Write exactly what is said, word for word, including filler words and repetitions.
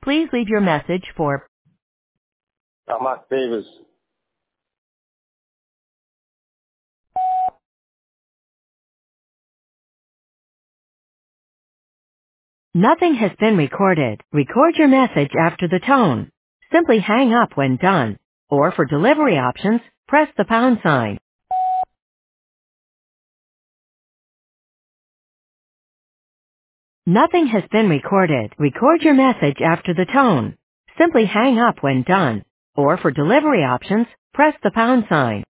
Please leave your message for Thomas Davis. Nothing has been recorded. Record your message after the tone. Simply hang up when done. Or for delivery options, press the pound sign. Nothing has been recorded. Record your message after the tone. Simply hang up when done. Or for delivery options, press the pound sign.